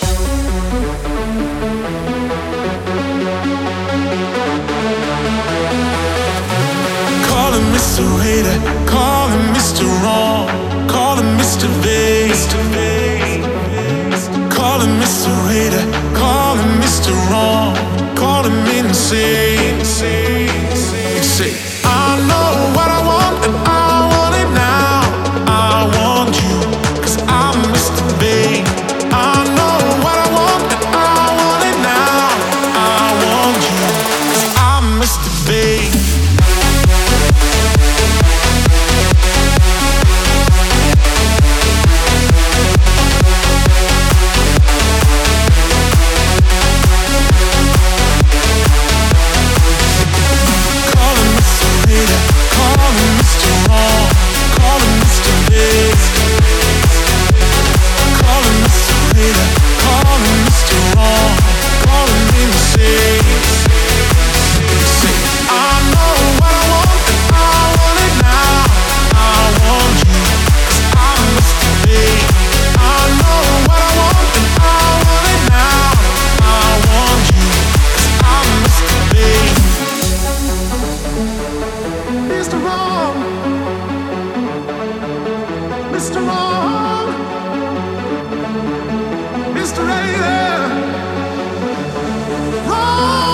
Call him Mr. Hater, call him Mr. Wrong, call him Mr. Vague. Call him Mr. Hater, call him Mr. Wrong, call him insane. You say, I know what I want and I want it now. I want you, 'cause I'm Mr. Vague. I know what I want and I want it now. I want you, 'cause I'm Mr. Vague. Mr. Wrong, Mr. Hater,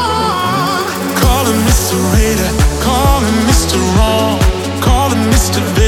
wrong. Call him Mr. Hater, call him Mr. Wrong, call him Mr.